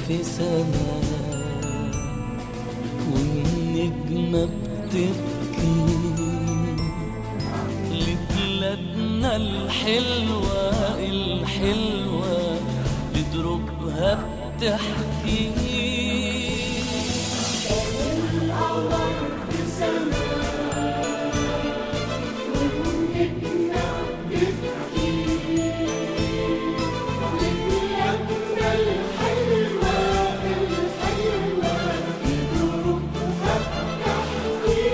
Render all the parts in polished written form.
في سماء والنجمة بتبكي لبلادنا الحلوة الحلوة بدروبها بتحكي. القمر في سماء والنجمة بتبكي لبلادنا الحلوة الحلوة بدروبها بتحكي.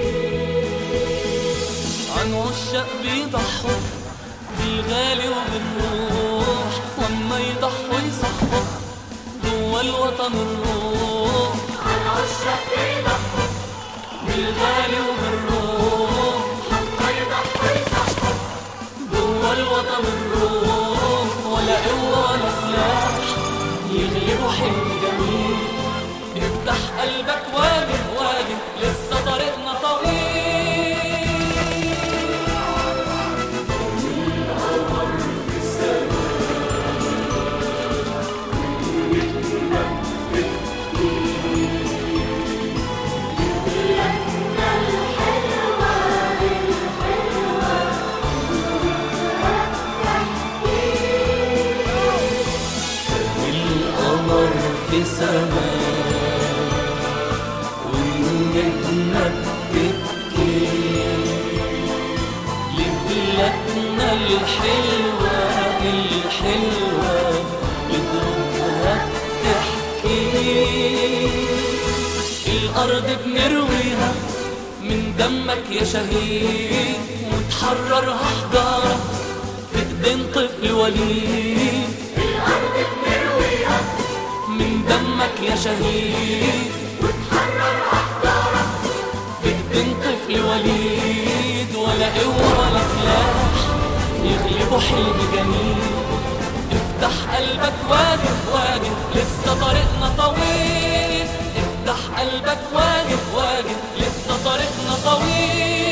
عن عشاق بيضحوا بالغالي وبالروح وما يضحوا يصحوا جوا الوطن الروح. عن عشاق بيضحوا بالغالي وبالروح وما يضحوا يصحوا جوا الوطن الروح. ولا قوة ولا سلاح يغلبوا حلم جميل. افتح قلبك واجه واجه لسه طريقنا طويل. القمر في سماء والنجمة بتبكي لبلادنا الحلوة الحلوة بدروبها بتحكي. الأرض بنرويها من دمك يا شهيد وتحررها حجارة في ايدين طفل وليد. الأرض بنرويها من دمك يا شهيد وتحرر أحجارها في ايدين طفل وليد. ولا قوة ولا سلاح يغلبوا حلم جميل. افتح قلبك واجه واجه لسه طريقنا طويل. افتح قلبك واجه واجه لسه طريقنا طويل.